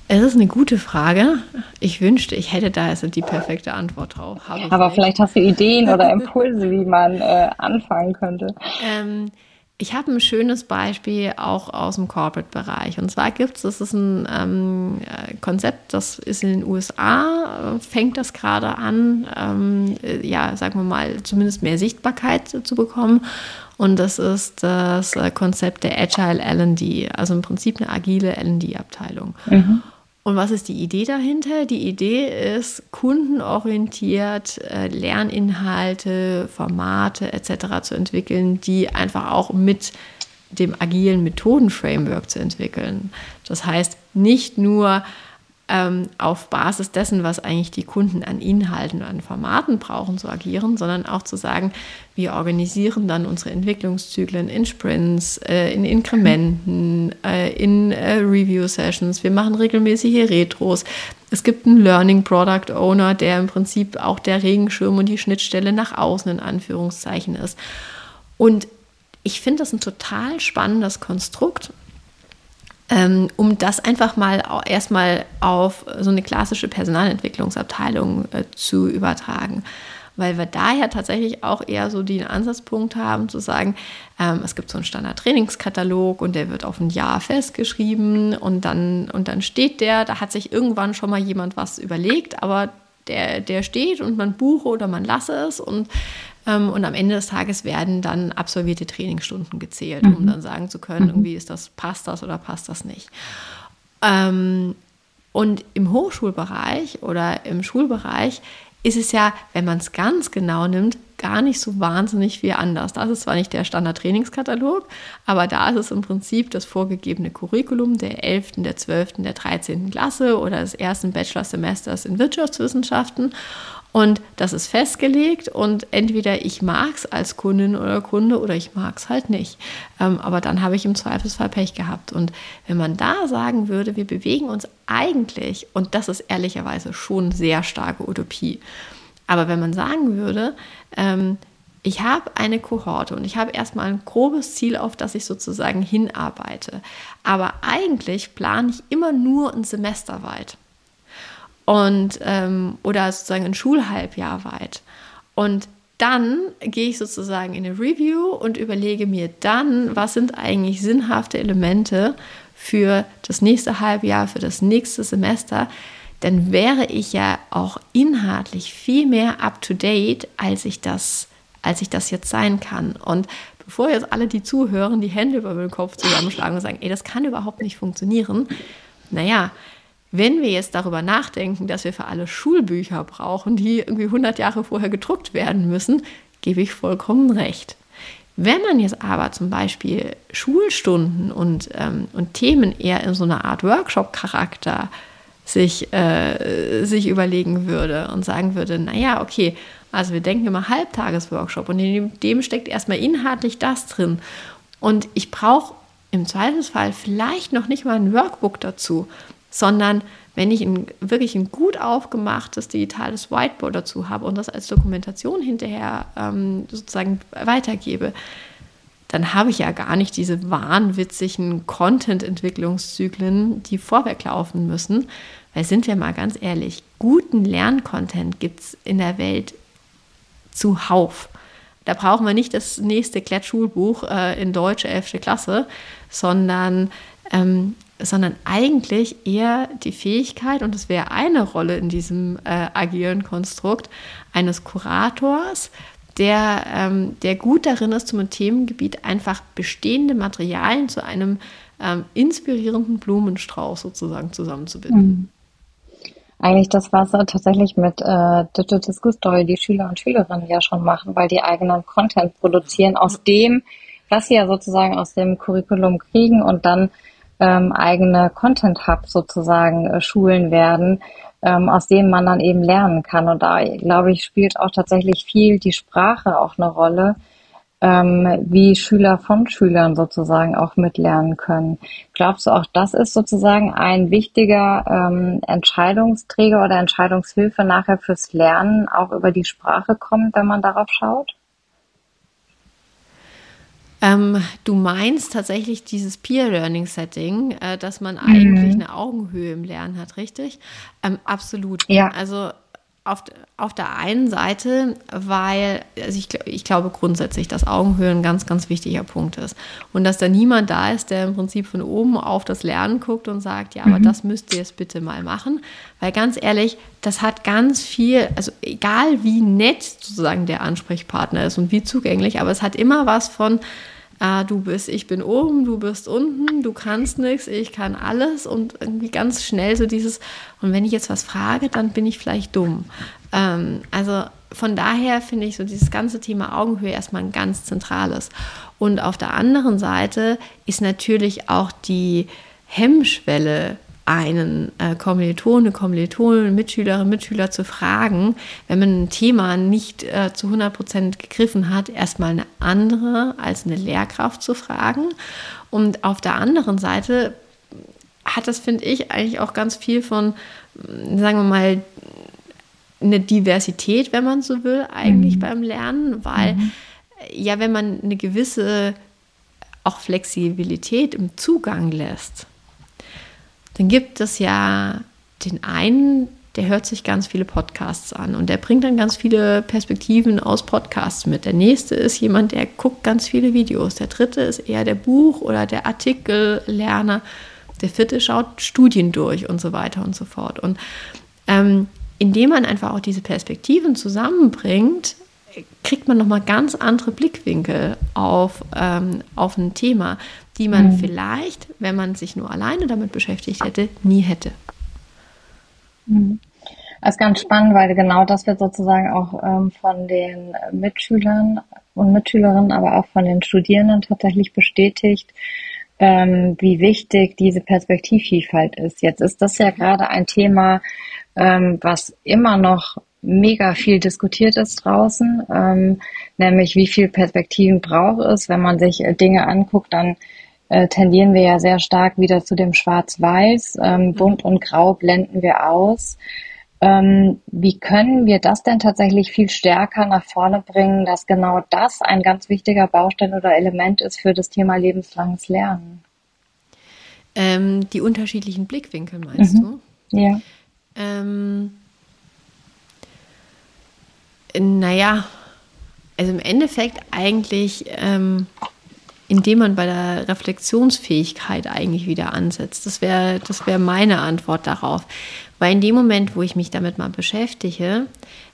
Es ist eine gute Frage. Ich wünschte, ich hätte da also die perfekte Antwort drauf. Aber vielleicht hast du Ideen oder Impulse, wie man anfangen könnte. Ich habe ein schönes Beispiel auch aus dem Corporate-Bereich. Und zwar das ist ein Konzept, das ist in den USA, fängt das gerade an, sagen wir mal, zumindest mehr Sichtbarkeit zu bekommen. Und das ist das Konzept der Agile L&D, also im Prinzip eine agile L&D-Abteilung. Mhm. Und was ist die Idee dahinter? Die Idee ist, kundenorientiert Lerninhalte, Formate etc. zu entwickeln, die einfach auch mit dem agilen Methoden-Framework zu entwickeln. Das heißt, nicht nur auf Basis dessen, was eigentlich die Kunden an Inhalten, an Formaten brauchen, zu agieren, sondern auch zu sagen, wir organisieren dann unsere Entwicklungszyklen in Sprints, in Inkrementen, in Review-Sessions, wir machen regelmäßige Retros. Es gibt einen Learning Product Owner, der im Prinzip auch der Regenschirm und die Schnittstelle nach außen in Anführungszeichen ist. Und ich finde das ein total spannendes Konstrukt, um das einfach mal erstmal auf so eine klassische Personalentwicklungsabteilung zu übertragen. Weil wir da ja tatsächlich auch eher so den Ansatzpunkt haben, zu sagen, es gibt so einen Standard-Trainingskatalog und der wird auf ein Jahr festgeschrieben und dann steht da hat sich irgendwann schon mal jemand was überlegt, aber der steht und man buche oder man lasse es und am Ende des Tages werden dann absolvierte Trainingsstunden gezählt, um dann sagen zu können, irgendwie passt das oder passt das nicht. Und im Hochschulbereich oder im Schulbereich ist es ja, wenn man es ganz genau nimmt, gar nicht so wahnsinnig viel anders. Das ist zwar nicht der Standard-Trainingskatalog, aber da ist es im Prinzip das vorgegebene Curriculum der 11., der 12., der 13. Klasse oder des ersten Bachelorsemesters in Wirtschaftswissenschaften. Und das ist festgelegt und entweder ich mag es als Kundin oder Kunde oder ich mag es halt nicht. Aber dann habe ich im Zweifelsfall Pech gehabt. Und wenn man da sagen würde, wir bewegen uns eigentlich, und das ist ehrlicherweise schon sehr starke Utopie, aber wenn man sagen würde, ich habe eine Kohorte und ich habe erstmal ein grobes Ziel, auf das ich sozusagen hinarbeite, aber eigentlich plane ich immer nur ein Semester weit. Und oder sozusagen ein Schulhalbjahr weit. Und dann gehe ich sozusagen in eine Review und überlege mir dann, was sind eigentlich sinnhafte Elemente für das nächste Halbjahr, für das nächste Semester. Dann wäre ich ja auch inhaltlich viel mehr up-to-date, als ich das jetzt sein kann. Und bevor jetzt alle, die zuhören, die Hände über den Kopf zusammenschlagen und sagen, das kann überhaupt nicht funktionieren, naja, wenn wir jetzt darüber nachdenken, dass wir für alle Schulbücher brauchen, die irgendwie 100 Jahre vorher gedruckt werden müssen, gebe ich vollkommen recht. Wenn man jetzt aber zum Beispiel Schulstunden und Themen eher in so einer Art Workshop-Charakter sich überlegen würde und sagen würde, naja, okay, also wir denken immer Halbtagesworkshop und in dem steckt erstmal inhaltlich das drin. Und ich brauche im Zweifelsfall vielleicht noch nicht mal ein Workbook dazu, sondern wenn ich wirklich ein gut aufgemachtes digitales Whiteboard dazu habe und das als Dokumentation hinterher sozusagen weitergebe, dann habe ich ja gar nicht diese wahnwitzigen Content-Entwicklungszyklen, die vorweg laufen müssen. Weil sind wir mal ganz ehrlich, guten Lerncontent gibt es in der Welt zuhauf. Da brauchen wir nicht das nächste Klettschulbuch in Deutsch 11. Klasse, sondern eigentlich eher die Fähigkeit, und das wäre eine Rolle in diesem agilen Konstrukt, eines Kurators, der gut darin ist, zum Themengebiet einfach bestehende Materialien zu einem inspirierenden Blumenstrauß sozusagen zusammenzubinden. Eigentlich das, was tatsächlich mit Digital School Story die Schüler und Schülerinnen ja schon machen, weil die eigenen Content produzieren aus dem, was sie ja sozusagen aus dem Curriculum kriegen und dann eigene Content-Hub sozusagen Schulen werden, aus denen man dann eben lernen kann. Und da, glaube ich, spielt auch tatsächlich viel die Sprache auch eine Rolle, wie Schüler von Schülern sozusagen auch mitlernen können. Glaubst du auch, das ist sozusagen ein wichtiger Entscheidungsträger oder Entscheidungshilfe nachher fürs Lernen, auch über die Sprache kommt, wenn man darauf schaut? Du meinst tatsächlich dieses Peer-Learning-Setting, dass man eigentlich eine Augenhöhe im Lernen hat, richtig? Absolut. Ja. Also auf der einen Seite, weil, also ich glaube grundsätzlich, dass Augenhöhe ein ganz, ganz wichtiger Punkt ist. Und dass da niemand da ist, der im Prinzip von oben auf das Lernen guckt und sagt, ja, aber das müsst ihr jetzt bitte mal machen. Weil ganz ehrlich, das hat ganz viel, also egal wie nett sozusagen der Ansprechpartner ist und wie zugänglich, aber es hat immer was von, ich bin oben, du bist unten, du kannst nichts, ich kann alles und irgendwie ganz schnell so dieses, und wenn ich jetzt was frage, dann bin ich vielleicht dumm. Also von daher finde ich so dieses ganze Thema Augenhöhe erstmal ein ganz zentrales. Und auf der anderen Seite ist natürlich auch die Hemmschwelle, einen Kommilitonen, Mitschülerinnen, Mitschüler zu fragen, wenn man ein Thema nicht zu 100% gegriffen hat, erstmal eine andere als eine Lehrkraft zu fragen. Und auf der anderen Seite hat das, finde ich, eigentlich auch ganz viel von, sagen wir mal, eine Diversität, wenn man so will, eigentlich beim Lernen, weil ja, wenn man eine gewisse auch Flexibilität im Zugang lässt, dann gibt es ja den einen, der hört sich ganz viele Podcasts an und der bringt dann ganz viele Perspektiven aus Podcasts mit. Der nächste ist jemand, der guckt ganz viele Videos. Der dritte ist eher der Buch- oder der Artikellerner. Der vierte schaut Studien durch und so weiter und so fort. Und indem man einfach auch diese Perspektiven zusammenbringt, kriegt man nochmal ganz andere Blickwinkel auf ein Thema, die man vielleicht, wenn man sich nur alleine damit beschäftigt hätte, nie hätte. Das ist ganz spannend, weil genau das wird sozusagen auch von den Mitschülern und Mitschülerinnen, aber auch von den Studierenden tatsächlich bestätigt, wie wichtig diese Perspektivvielfalt ist. Jetzt ist das ja gerade ein Thema, was immer noch mega viel diskutiert ist draußen, nämlich wie viel Perspektiven braucht es. Wenn man sich Dinge anguckt, dann tendieren wir ja sehr stark wieder zu dem Schwarz-Weiß, Bunt und Grau blenden wir aus. Wie können wir das denn tatsächlich viel stärker nach vorne bringen, dass genau das ein ganz wichtiger Baustein oder Element ist für das Thema lebenslanges Lernen? Die unterschiedlichen Blickwinkel meinst du? Ja. Naja, also im Endeffekt eigentlich, indem man bei der Reflexionsfähigkeit eigentlich wieder ansetzt. Das wär meine Antwort darauf. Weil in dem Moment, wo ich mich damit mal beschäftige,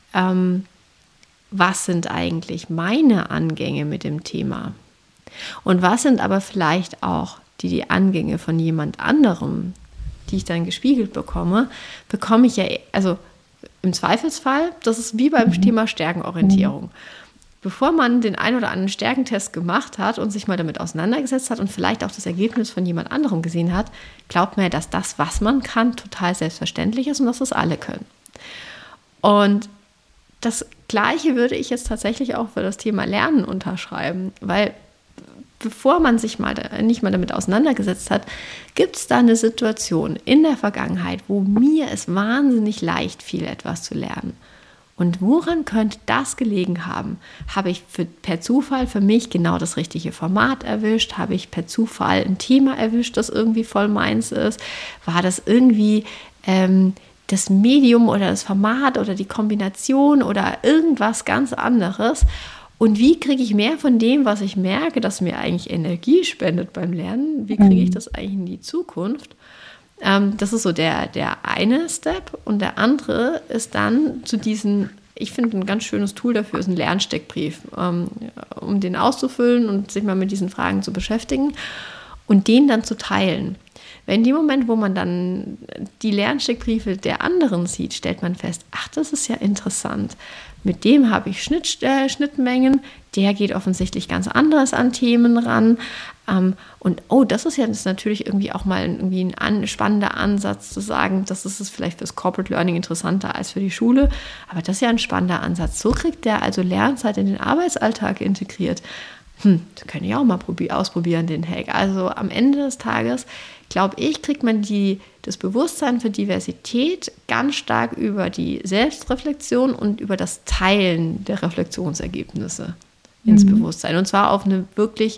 was sind eigentlich meine Angänge mit dem Thema? Und was sind aber vielleicht auch die Angänge von jemand anderem, die ich dann gespiegelt bekomme ich ja, also im Zweifelsfall, das ist wie beim Thema Stärkenorientierung. Bevor man den ein oder anderen Stärkentest gemacht hat und sich mal damit auseinandergesetzt hat und vielleicht auch das Ergebnis von jemand anderem gesehen hat, glaubt man ja, dass das, was man kann, total selbstverständlich ist und dass das alle können. Und das Gleiche würde ich jetzt tatsächlich auch für das Thema Lernen unterschreiben, weil bevor man sich nicht mal damit auseinandergesetzt hat, gibt es da eine Situation in der Vergangenheit, wo mir es wahnsinnig leicht fiel, etwas zu lernen. Und woran könnte das gelegen haben? Habe ich per Zufall für mich genau das richtige Format erwischt? Habe ich per Zufall ein Thema erwischt, das irgendwie voll meins ist? War das irgendwie das Medium oder das Format oder die Kombination oder irgendwas ganz anderes? Und wie kriege ich mehr von dem, was ich merke, dass mir eigentlich Energie spendet beim Lernen? Wie kriege ich das eigentlich in die Zukunft? Das ist so der eine Step. Und der andere ist dann zu diesen, ich finde ein ganz schönes Tool dafür ist ein Lernsteckbrief, um den auszufüllen und sich mal mit diesen Fragen zu beschäftigen und den dann zu teilen. Weil in dem Moment, wo man dann die Lernsteckbriefe der anderen sieht, stellt man fest, ach, das ist ja interessant. Mit dem habe ich Schnittmengen, der geht offensichtlich ganz anders an Themen ran. Und das ist jetzt natürlich irgendwie auch mal ein spannender Ansatz zu sagen, das ist es vielleicht fürs Corporate Learning interessanter als für die Schule. Aber das ist ja ein spannender Ansatz. So kriegt der also Lernzeit in den Arbeitsalltag integriert. Das kann ich auch mal ausprobieren, den Hack. Also am Ende des Tages, glaube ich, kriegt man das Bewusstsein für Diversität ganz stark über die Selbstreflexion und über das Teilen der Reflexionsergebnisse ins Bewusstsein. Und zwar auf eine wirklich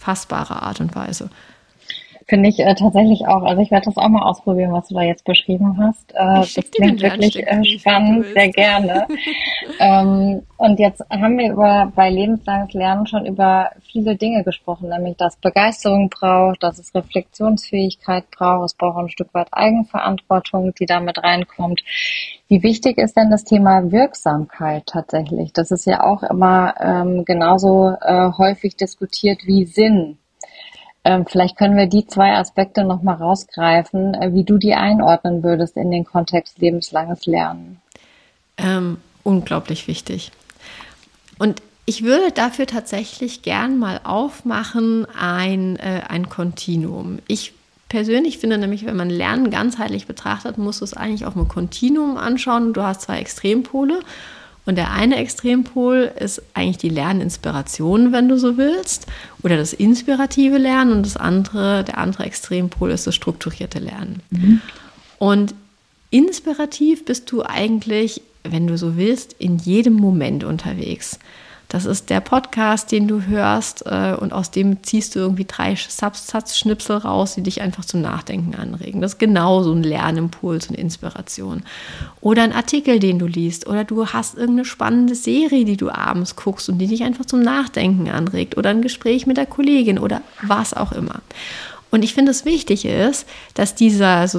fassbare Art und Weise. Finde ich tatsächlich auch. Also ich werde das auch mal ausprobieren, was du da jetzt beschrieben hast. Das klingt wirklich spannend, sehr gerne. Und jetzt haben wir bei lebenslanges Lernen schon über viele Dinge gesprochen, nämlich dass Begeisterung braucht, dass es Reflexionsfähigkeit braucht, es braucht ein Stück weit Eigenverantwortung, die damit reinkommt. Wie wichtig ist denn das Thema Wirksamkeit tatsächlich? Das ist ja auch immer genauso häufig diskutiert wie Sinn. Vielleicht können wir die zwei Aspekte nochmal rausgreifen, wie du die einordnen würdest in den Kontext lebenslanges Lernen. Unglaublich wichtig. Und ich würde dafür tatsächlich gern mal aufmachen ein Kontinuum. Ich persönlich finde nämlich, wenn man Lernen ganzheitlich betrachtet, muss es eigentlich auf ein Kontinuum anschauen. Du hast zwei Extrempole. Und der eine Extrempol ist eigentlich die Lerninspiration, wenn du so willst, oder das inspirative Lernen, und der andere Extrempol ist das strukturierte Lernen. Mhm. Und inspirativ bist du eigentlich, wenn du so willst, in jedem Moment unterwegs. Das ist der Podcast, den du hörst, und aus dem ziehst du irgendwie 3 Satzschnipsel raus, die dich einfach zum Nachdenken anregen. Das ist genau so ein Lernimpuls und Inspiration. Oder ein Artikel, den du liest. Oder du hast irgendeine spannende Serie, die du abends guckst und die dich einfach zum Nachdenken anregt. Oder ein Gespräch mit der Kollegin oder was auch immer. Und ich finde, es wichtig ist, dass dieses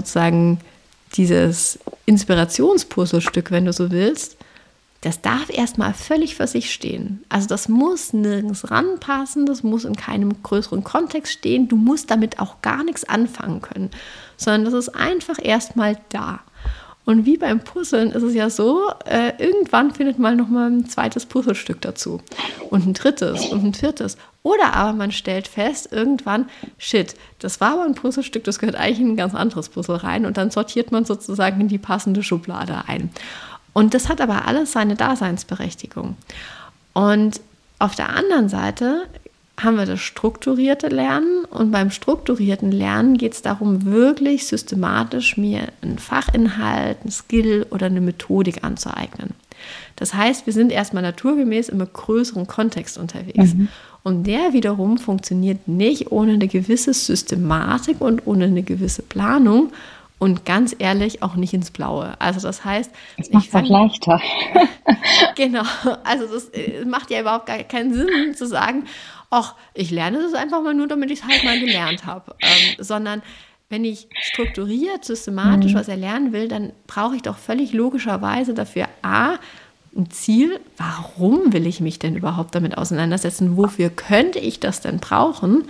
Inspirationspuzzlestück, wenn du so willst, das darf erstmal völlig für sich stehen. Also das muss nirgends ranpassen, das muss in keinem größeren Kontext stehen. Du musst damit auch gar nichts anfangen können, sondern das ist einfach erstmal da. Und wie beim Puzzeln ist es ja so, irgendwann findet man nochmal ein zweites Puzzlestück dazu und ein drittes und ein viertes. Oder aber man stellt fest, irgendwann, shit, das war aber ein Puzzlestück, das gehört eigentlich in ein ganz anderes Puzzle rein, und dann sortiert man sozusagen in die passende Schublade ein. Und das hat aber alles seine Daseinsberechtigung. Und auf der anderen Seite haben wir das strukturierte Lernen, und beim strukturierten Lernen geht es darum, wirklich systematisch mir einen Fachinhalt, einen Skill oder eine Methodik anzueignen. Das heißt, wir sind erstmal naturgemäß im größeren Kontext unterwegs. Mhm. Und der wiederum funktioniert nicht ohne eine gewisse Systematik und ohne eine gewisse Planung. Und ganz ehrlich, auch nicht ins Blaue. Also das heißt... Das macht es leichter. Genau. Also das macht ja überhaupt gar keinen Sinn zu sagen, ach, ich lerne das einfach mal nur, damit ich es halt mal gelernt habe. Sondern wenn ich strukturiert, systematisch was erlernen will, dann brauche ich doch völlig logischerweise dafür ein Ziel. Warum will ich mich denn überhaupt damit auseinandersetzen? Wofür könnte ich das denn brauchen?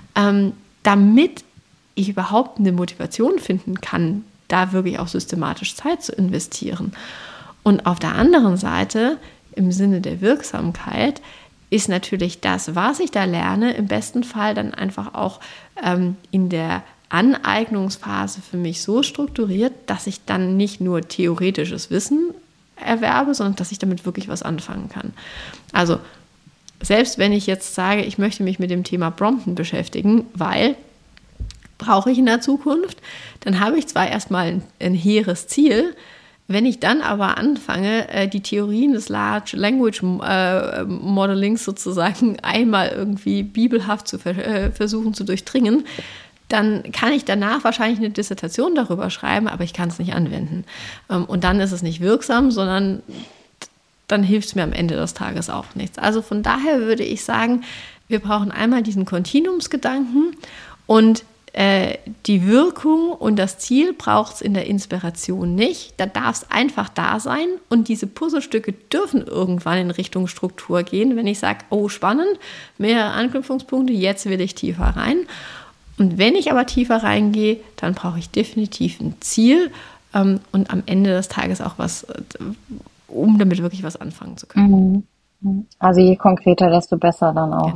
Damit ich überhaupt eine Motivation finden kann, da wirklich auch systematisch Zeit zu investieren. Und auf der anderen Seite, im Sinne der Wirksamkeit, ist natürlich das, was ich da lerne, im besten Fall dann einfach auch in der Aneignungsphase für mich so strukturiert, dass ich dann nicht nur theoretisches Wissen erwerbe, sondern dass ich damit wirklich was anfangen kann. Also selbst wenn ich jetzt sage, ich möchte mich mit dem Thema Prompten beschäftigen, weil brauche ich in der Zukunft, dann habe ich zwar erstmal ein hehres Ziel, wenn ich dann aber anfange, die Theorien des Large Language Modelings sozusagen einmal irgendwie bibelhaft zu versuchen zu durchdringen, dann kann ich danach wahrscheinlich eine Dissertation darüber schreiben, aber ich kann es nicht anwenden. Und dann ist es nicht wirksam, sondern dann hilft es mir am Ende des Tages auch nichts. Also von daher würde ich sagen, wir brauchen einmal diesen Kontinuumsgedanken, und die Wirkung und das Ziel braucht es in der Inspiration nicht. Da darf es einfach da sein, und diese Puzzlestücke dürfen irgendwann in Richtung Struktur gehen, wenn ich sage, oh spannend, mehrere Anknüpfungspunkte, jetzt will ich tiefer rein. Und wenn ich aber tiefer reingehe, dann brauche ich definitiv ein Ziel und am Ende des Tages auch was, um damit wirklich was anfangen zu können. Also je konkreter, desto besser dann auch.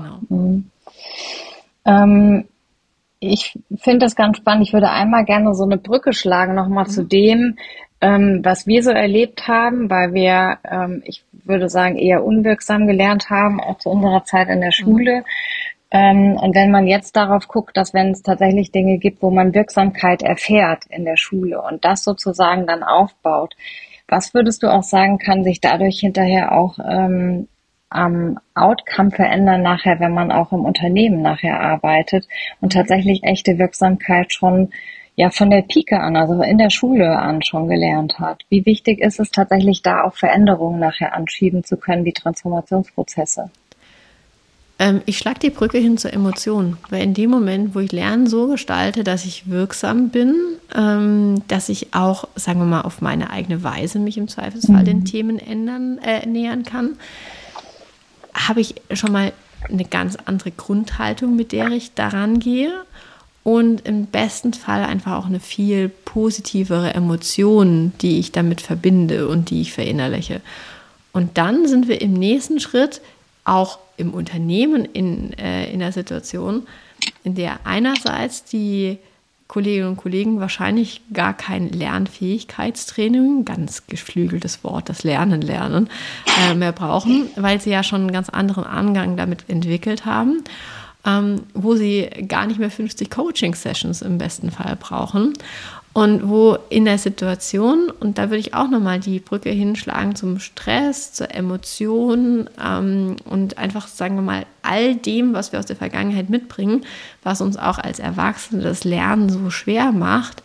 Genau. Ich finde das ganz spannend. Ich würde einmal gerne so eine Brücke schlagen nochmal zu dem, was wir so erlebt haben, weil wir, ich würde sagen, eher unwirksam gelernt haben, auch zu unserer Zeit in der Schule. Und wenn man jetzt darauf guckt, dass wenn es tatsächlich Dinge gibt, wo man Wirksamkeit erfährt in der Schule und das sozusagen dann aufbaut, was würdest du auch sagen, kann sich dadurch hinterher auch Outcome verändern nachher, wenn man auch im Unternehmen nachher arbeitet und tatsächlich echte Wirksamkeit schon ja von der Pike an, also in der Schule an schon gelernt hat. Wie wichtig ist es tatsächlich da auch Veränderungen nachher anschieben zu können, wie Transformationsprozesse? Ich schlage die Brücke hin zur Emotion, weil in dem Moment, wo ich Lernen so gestalte, dass ich wirksam bin, dass ich auch, sagen wir mal, auf meine eigene Weise mich im Zweifelsfall den Themen nähern kann, habe ich schon mal eine ganz andere Grundhaltung, mit der ich daran gehe und im besten Fall einfach auch eine viel positivere Emotion, die ich damit verbinde und die ich verinnerliche. Und dann sind wir im nächsten Schritt auch im Unternehmen in der Situation, in der einerseits die Kolleginnen und Kollegen wahrscheinlich gar kein Lernfähigkeitstraining, ganz geflügeltes Wort, das Lernen, mehr brauchen, weil sie ja schon einen ganz anderen Angang damit entwickelt haben, wo sie gar nicht mehr 50 Coaching-Sessions im besten Fall brauchen. Und wo in der Situation, und da würde ich auch nochmal die Brücke hinschlagen zum Stress, zur Emotion und einfach, sagen wir mal, all dem, was wir aus der Vergangenheit mitbringen, was uns auch als Erwachsene das Lernen so schwer macht,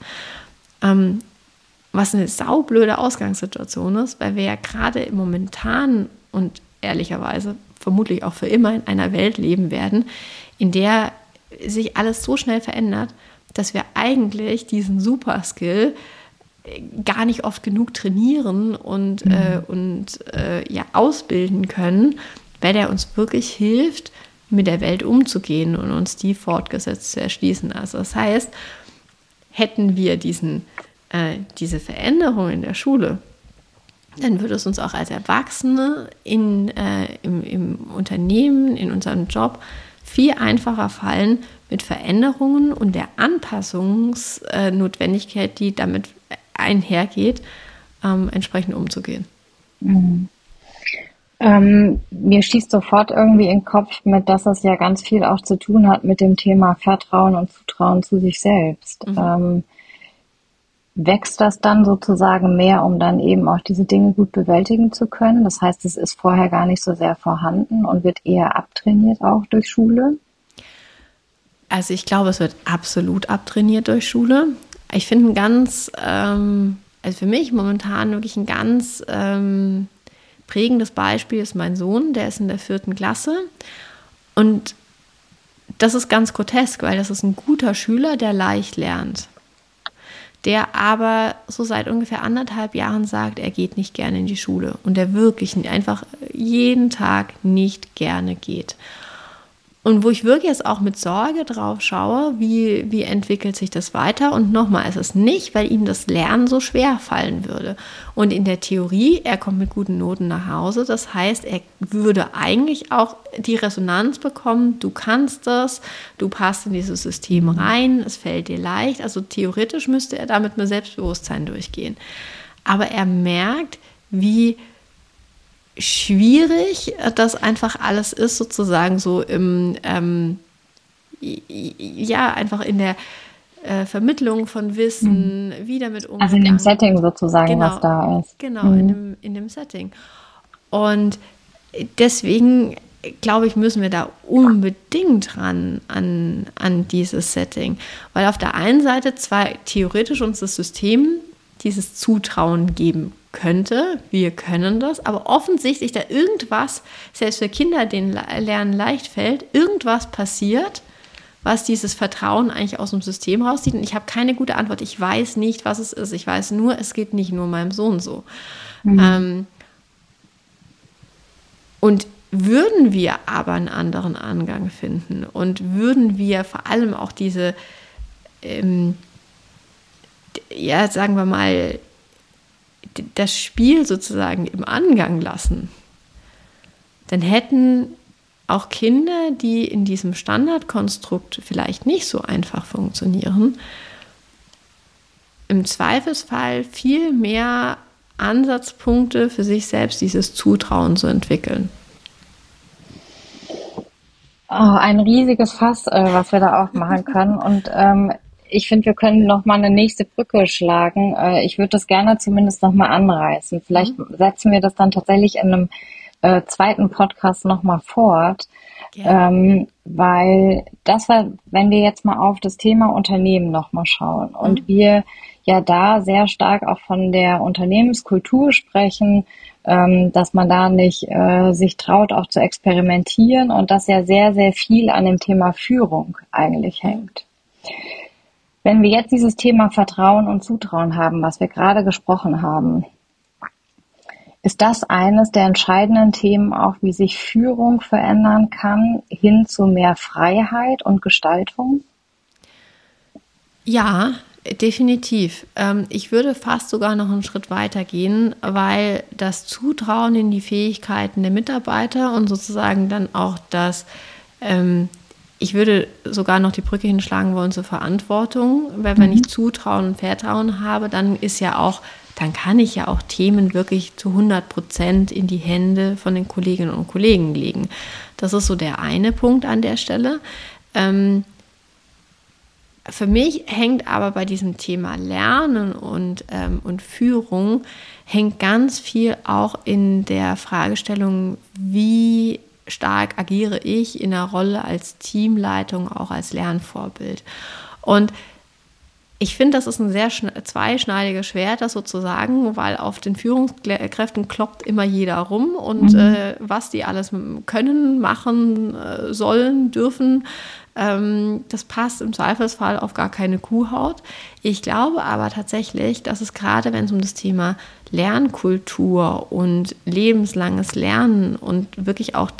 was eine saublöde Ausgangssituation ist, weil wir ja gerade im Momentan und ehrlicherweise vermutlich auch für immer in einer Welt leben werden, in der sich alles so schnell verändert, dass wir eigentlich diesen Superskill gar nicht oft genug trainieren und ausbilden können, weil der uns wirklich hilft, mit der Welt umzugehen und uns die fortgesetzt zu erschließen. Also das heißt, hätten wir diese Veränderung in der Schule, dann würde es uns auch als Erwachsene im Unternehmen, in unserem Job viel einfacher fallen, mit Veränderungen und der Anpassungsnotwendigkeit, die damit einhergeht, entsprechend umzugehen. Mir schießt sofort irgendwie in den Kopf mit, dass das ja ganz viel auch zu tun hat mit dem Thema Vertrauen und Zutrauen zu sich selbst. Wächst das dann sozusagen mehr, um dann eben auch diese Dinge gut bewältigen zu können? Das heißt, es ist vorher gar nicht so sehr vorhanden und wird eher abtrainiert auch durch Schule? Also ich glaube, es wird absolut abtrainiert durch Schule. Ich finde also für mich momentan wirklich ein ganz prägendes Beispiel ist mein Sohn, der ist in der 4. Klasse und das ist ganz grotesk, weil das ist ein guter Schüler, der leicht lernt, der aber so seit ungefähr 1,5 Jahren sagt, er geht nicht gerne in die Schule und der wirklich einfach jeden Tag nicht gerne geht. Und wo ich wirklich jetzt auch mit Sorge drauf schaue, wie entwickelt sich das weiter? Und nochmal, es ist nicht, weil ihm das Lernen so schwer fallen würde. Und in der Theorie, er kommt mit guten Noten nach Hause. Das heißt, er würde eigentlich auch die Resonanz bekommen, du kannst das, du passt in dieses System rein, es fällt dir leicht. Also theoretisch müsste er damit mit Selbstbewusstsein durchgehen. Aber er merkt, wie schwierig das einfach alles ist, sozusagen so einfach in der Vermittlung von Wissen, wie damit umgegangen. Also in dem Setting sozusagen, genau, was da ist. Genau, in dem Setting. Und deswegen, glaube ich, müssen wir da unbedingt ran an dieses Setting. Weil auf der einen Seite zwar theoretisch uns das System dieses Zutrauen geben könnte, wir können das, aber offensichtlich da irgendwas, selbst für Kinder, denen Lernen leicht fällt, irgendwas passiert, was dieses Vertrauen eigentlich aus dem System rauszieht. Und ich habe keine gute Antwort. Ich weiß nicht, was es ist. Ich weiß nur, es geht nicht nur meinem Sohn so. Und würden wir aber einen anderen Angang finden und würden wir vor allem auch diese sagen wir mal, das Spiel sozusagen im Angang lassen, dann hätten auch Kinder, die in diesem Standardkonstrukt vielleicht nicht so einfach funktionieren, im Zweifelsfall viel mehr Ansatzpunkte für sich selbst, dieses Zutrauen zu entwickeln. Oh, ein riesiges Fass, was wir da aufmachen können. Und ich finde, wir können noch mal eine nächste Brücke schlagen. Ich würde das gerne zumindest noch mal anreißen. Vielleicht setzen wir das dann tatsächlich in einem zweiten Podcast nochmal fort, Gerne. weil das war, wenn wir jetzt mal auf das Thema Unternehmen nochmal schauen und wir ja da sehr stark auch von der Unternehmenskultur sprechen, dass man da nicht sich traut, auch zu experimentieren und dass ja sehr, sehr viel an dem Thema Führung eigentlich hängt. Wenn wir jetzt dieses Thema Vertrauen und Zutrauen haben, was wir gerade gesprochen haben, ist das eines der entscheidenden Themen auch, wie sich Führung verändern kann, hin zu mehr Freiheit und Gestaltung? Ja, definitiv. Ich würde fast sogar noch einen Schritt weiter gehen, weil das Zutrauen in die Fähigkeiten der Mitarbeiter und sozusagen dann auch ich würde sogar noch die Brücke hinschlagen wollen zur Verantwortung, weil wenn ich Zutrauen und Vertrauen habe, dann kann ich ja auch Themen wirklich zu 100% in die Hände von den Kolleginnen und Kollegen legen. Das ist so der eine Punkt an der Stelle. Für mich hängt aber bei diesem Thema Lernen und Führung hängt ganz viel auch in der Fragestellung, wie stark agiere ich in der Rolle als Teamleitung, auch als Lernvorbild. Und ich finde, das ist ein sehr zweischneidiges Schwert, das sozusagen, weil auf den Führungskräften kloppt immer jeder rum und was die alles können, machen, sollen, dürfen, das passt im Zweifelsfall auf gar keine Kuhhaut. Ich glaube aber tatsächlich, dass es gerade, wenn es um das Thema Lernkultur und lebenslanges Lernen und wirklich auch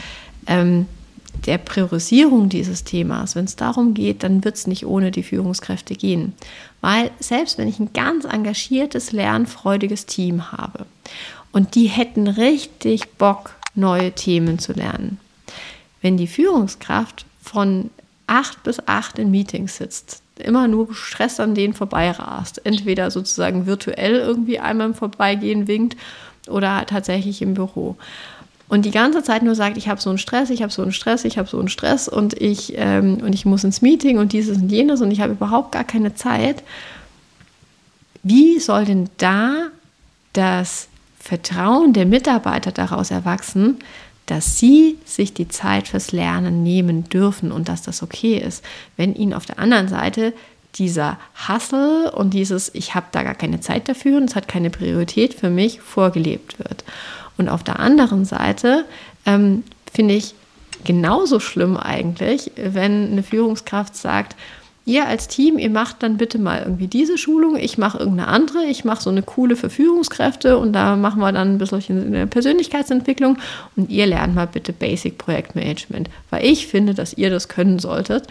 der Priorisierung dieses Themas, wenn es darum geht, dann wird es nicht ohne die Führungskräfte gehen. Weil selbst wenn ich ein ganz engagiertes, lernfreudiges Team habe und die hätten richtig Bock, neue Themen zu lernen, wenn die Führungskraft von 8 bis 8 in Meetings sitzt, immer nur Stress an denen vorbeirast, entweder sozusagen virtuell irgendwie einmal im Vorbeigehen winkt oder tatsächlich im Büro. Und die ganze Zeit nur sagt, ich habe so einen Stress, ich habe so einen Stress, ich habe so einen Stress und ich muss ins Meeting und dieses und jenes und ich habe überhaupt gar keine Zeit. Wie soll denn da das Vertrauen der Mitarbeiter daraus erwachsen, dass sie sich die Zeit fürs Lernen nehmen dürfen und dass das okay ist, wenn ihnen auf der anderen Seite dieser Hustle und dieses, ich habe da gar keine Zeit dafür und es hat keine Priorität für mich, vorgelebt wird. Und auf der anderen Seite finde ich genauso schlimm eigentlich, wenn eine Führungskraft sagt, ihr als Team, ihr macht dann bitte mal irgendwie diese Schulung, ich mache irgendeine andere, ich mache so eine coole für Führungskräfte und da machen wir dann ein bisschen eine Persönlichkeitsentwicklung und ihr lernt mal bitte Basic Projektmanagement, weil ich finde, dass ihr das können solltet.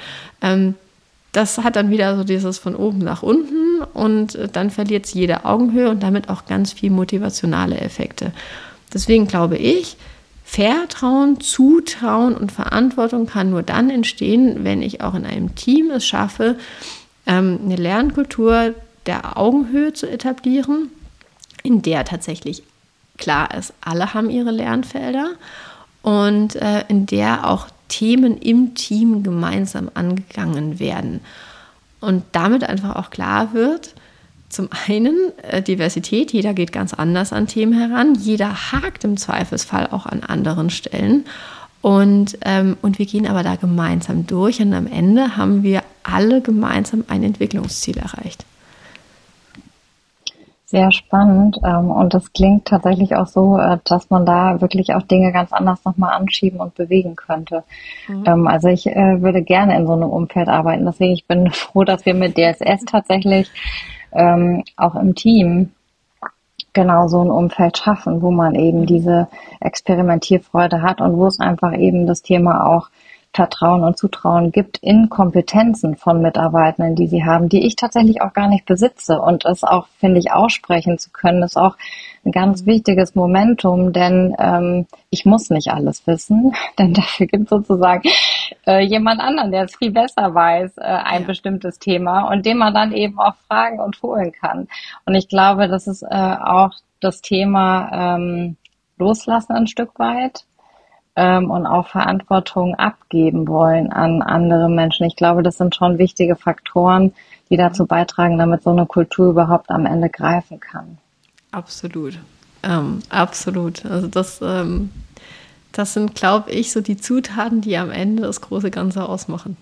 Das hat dann wieder so dieses von oben nach unten und dann verliert es jede Augenhöhe und damit auch ganz viel motivationale Effekte. Deswegen glaube ich, Vertrauen, Zutrauen und Verantwortung kann nur dann entstehen, wenn ich auch in einem Team es schaffe, eine Lernkultur der Augenhöhe zu etablieren, in der tatsächlich klar ist, alle haben ihre Lernfelder und in der auch Themen im Team gemeinsam angegangen werden. Und damit einfach auch klar wird, zum einen Diversität, jeder geht ganz anders an Themen heran, jeder hakt im Zweifelsfall auch an anderen Stellen und wir gehen aber da gemeinsam durch und am Ende haben wir alle gemeinsam ein Entwicklungsziel erreicht. Sehr spannend und das klingt tatsächlich auch so, dass man da wirklich auch Dinge ganz anders nochmal anschieben und bewegen könnte. Also ich würde gerne in so einem Umfeld arbeiten, deswegen ich bin froh, dass wir mit DSS tatsächlich auch im Team genau so ein Umfeld schaffen, wo man eben diese Experimentierfreude hat und wo es einfach eben das Thema auch Vertrauen und Zutrauen gibt in Kompetenzen von Mitarbeitenden, die sie haben, die ich tatsächlich auch gar nicht besitze. Und das auch, finde ich, aussprechen zu können, ist auch ein ganz wichtiges Momentum, denn ich muss nicht alles wissen, denn dafür gibt es sozusagen jemand anderen, der es viel besser weiß, ein bestimmtes Thema und den man dann eben auch fragen und holen kann. Und ich glaube, das ist auch das Thema Loslassen ein Stück weit. Und auch Verantwortung abgeben wollen an andere Menschen. Ich glaube, das sind schon wichtige Faktoren, die dazu beitragen, damit so eine Kultur überhaupt am Ende greifen kann. Absolut. Absolut. Also das sind, glaube ich, so die Zutaten, die am Ende das große Ganze ausmachen.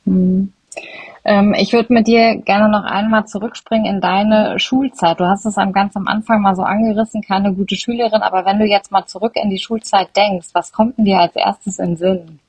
Ich würde mit dir gerne noch einmal zurückspringen in deine Schulzeit. Du hast es ganz am Anfang mal so angerissen, keine gute Schülerin, aber wenn du jetzt mal zurück in die Schulzeit denkst, was kommt denn dir als erstes in den Sinn?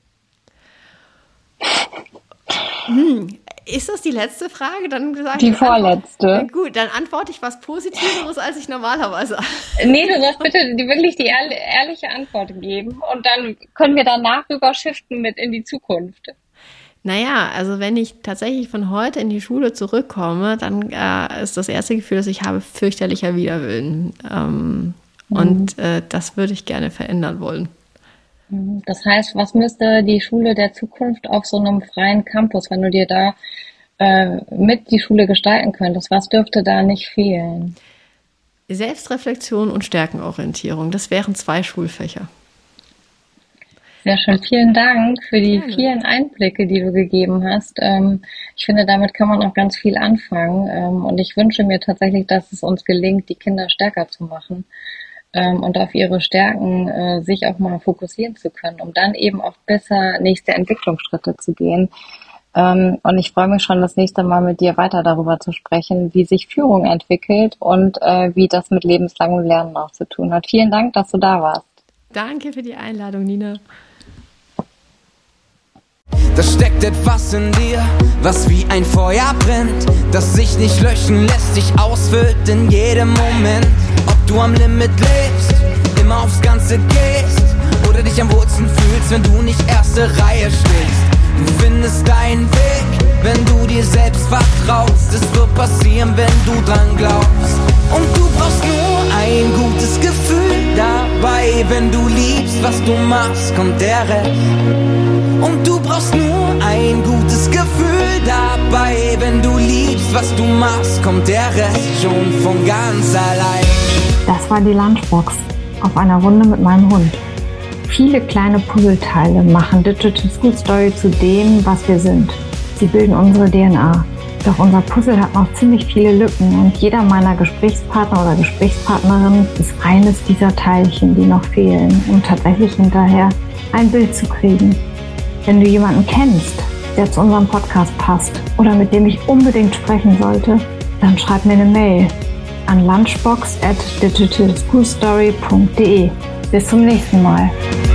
Ist das die letzte Frage? Dann die vorletzte. Gut, dann antworte ich was Positiveres, als ich normalerweise. Nee, du sollst bitte wirklich die ehrliche Antwort geben und dann können wir danach rüber shiften mit in die Zukunft. Naja, also wenn ich tatsächlich von heute in die Schule zurückkomme, dann ist das erste Gefühl, dass ich habe fürchterlicher Widerwillen. Und das würde ich gerne verändern wollen. Das heißt, was müsste die Schule der Zukunft auf so einem freien Campus, wenn du dir da mit die Schule gestalten könntest, was dürfte da nicht fehlen? Selbstreflexion und Stärkenorientierung, das wären 2 Schulfächer. Sehr schön. Vielen Dank für die vielen Einblicke, die du gegeben hast. Ich finde, damit kann man auch ganz viel anfangen. Und ich wünsche mir tatsächlich, dass es uns gelingt, die Kinder stärker zu machen und auf ihre Stärken sich auch mal fokussieren zu können, um dann eben auch besser nächste Entwicklungsschritte zu gehen. Und ich freue mich schon, das nächste Mal mit dir weiter darüber zu sprechen, wie sich Führung entwickelt und wie das mit lebenslangem Lernen auch zu tun hat. Vielen Dank, dass du da warst. Danke für die Einladung, Nina. Da steckt etwas in dir, was wie ein Feuer brennt, das sich nicht löschen lässt, dich ausfüllt in jedem Moment. Ob du am Limit lebst, immer aufs Ganze gehst oder dich am wohlsten fühlst, wenn du nicht erste Reihe stehst. Du findest deinen Weg, wenn du dir selbst vertraust. Es wird passieren, wenn du dran glaubst. Und du brauchst nur ein gutes Gefühl dabei. Wenn du liebst, was du machst, kommt der Rest. Und du brauchst nur ein gutes Gefühl dabei. Wenn du liebst, was du machst, kommt der Rest schon von ganz allein. Das war die Lunchbox auf einer Runde mit meinem Hund. Viele kleine Puzzleteile machen Digital School Story zu dem, was wir sind. Sie bilden unsere DNA. Doch unser Puzzle hat noch ziemlich viele Lücken und jeder meiner Gesprächspartner oder Gesprächspartnerin ist eines dieser Teilchen, die noch fehlen, um tatsächlich hinterher ein Bild zu kriegen. Wenn du jemanden kennst, der zu unserem Podcast passt oder mit dem ich unbedingt sprechen sollte, dann schreib mir eine Mail an lunchbox@digitalschoolstory.de. Bis zum nächsten Mal.